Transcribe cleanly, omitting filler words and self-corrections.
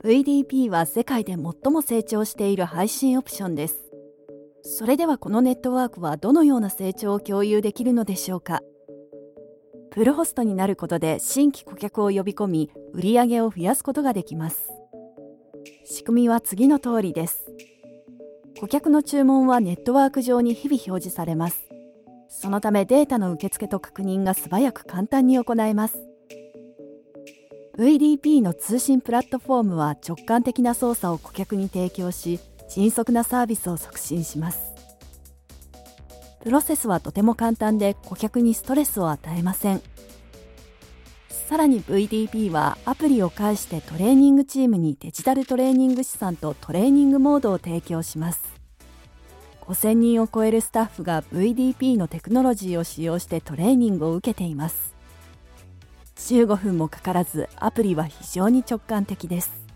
VDP は世界で最も成長している配信オプションです。それではこのネットワークはどのような成長を共有できるのでしょうか。プルホストになることで新規顧客を呼び込み、売上を増やすことができます。仕組みは次の通りです。顧客の注文はネットワーク上に日々表示されます。そのためデータの受付と確認が素早く簡単に行えます。VDP の通信プラットフォームは直感的な操作を顧客に提供し、迅速なサービスを促進します。プロセスはとても簡単で顧客にストレスを与えません。さらに VDP はアプリを介してトレーニングチームにデジタルトレーニング資産とトレーニングモードを提供します。5000人を超えるスタッフが VDP のテクノロジーを使用してトレーニングを受けています。15分もかからずアプリは非常に直感的です。